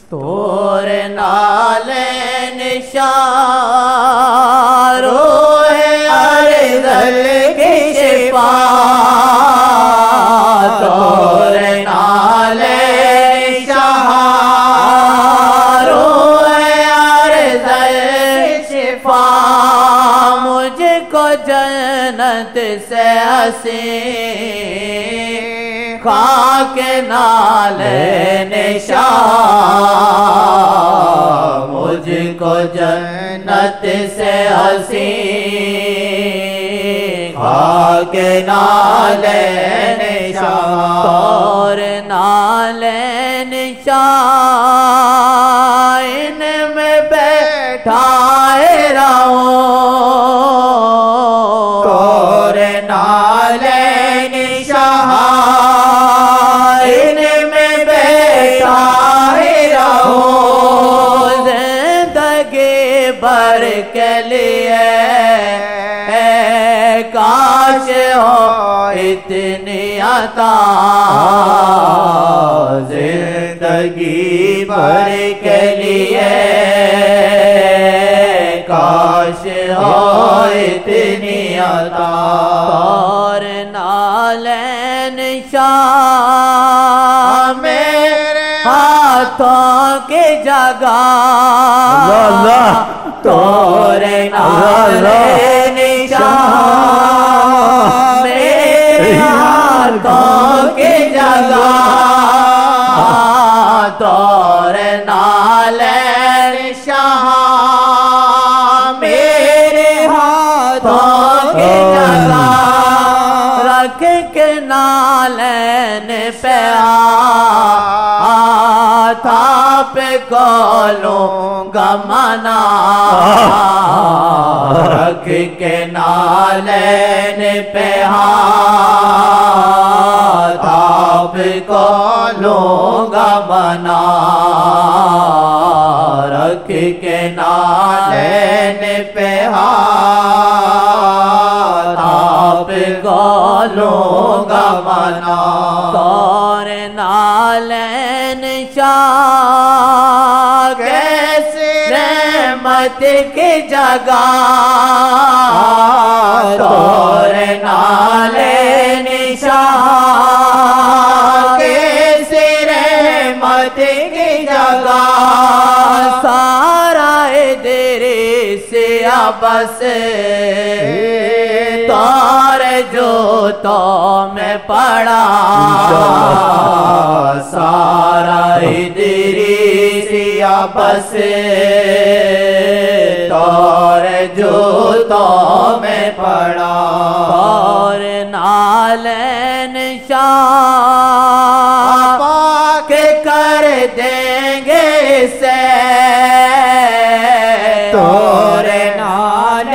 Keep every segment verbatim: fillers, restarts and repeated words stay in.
طور نال نشان روح ارذل کی شفا طور نال نشان روح ارذل شفا مجھ کو جنت سے حسین خاک نال نشان مجھ کو جنت سے حسین خاک نال نشان طور نال نشان میں بیٹھا رہوں طور نال نشان میں بیٹھا رہوں زندگی بھر کے لیے کاش ہو اتنی عطا زندگی بھر کے لیے کاش ہو اتنی عطا طور نال نشان میرے ہاتھوں کی جگہ طور نال نشان میرے ہاتھوں کی جگہ طور نال نشان میرے ہاتھوں کی جگہ رکھ کے نالین پہ ہاتھ پہ کھولوں گا منا رکھ کے نالین پہ ہاتھ پہ کھولوں گا منا رکھ کے نالین پہ ہاتھ پہ کھولوں گا منا طور نال نشان کیسے رحمت کی جگہ طور نال نشان کیسے رحمت کی جگہ سارا ادریس بس تار جو تو میں پڑا سارا ادریس بس تار جو تو میں پڑا طور نال نشان پاک کر دیں گے سے طور نال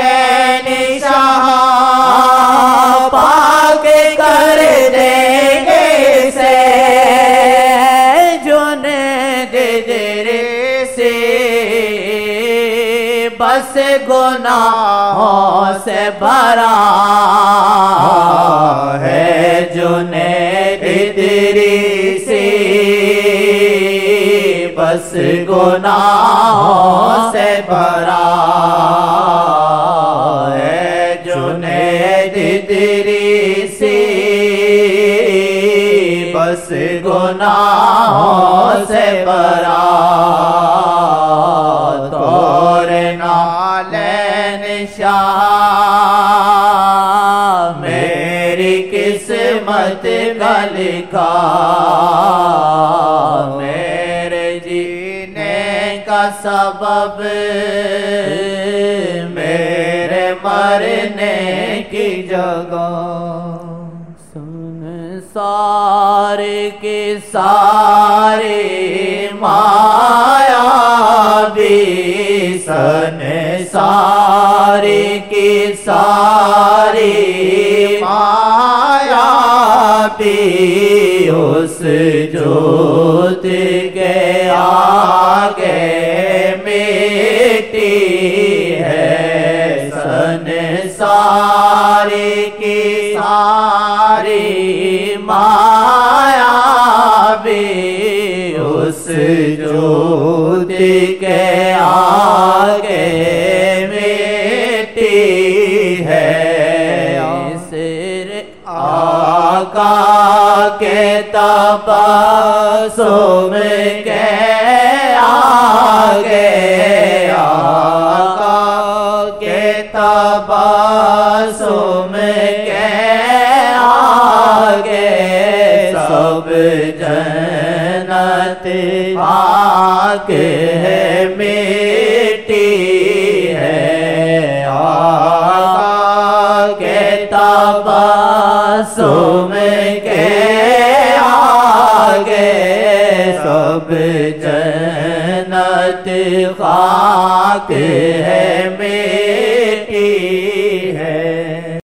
نشان پاک کر دیں گے سے جنید ادریس بس گناہوں سے بھرا ہے جنید ادریس بس گناہوں سے بھرا ہے جنید ادریس بس گناہوں سے بھرا طور نال نشان میری قسمت کا لکھا میرے جینے کا سبب میرے مرنے کی جگہ سنسار کی ساری مایا بھی سنسار کی ساری مایا بھی اس جوت کے آگے مٹی ہے سنسار کی ساری مایا بھی اس جو کے آگے مٹی ہے سر آقا کے تبسم کے آگے آقا کے تبسم کے آگے سب جنت خاک ہے مٹی ہے آقا کے تبسم کے آگے سب جنت خاک ہے مٹی ہے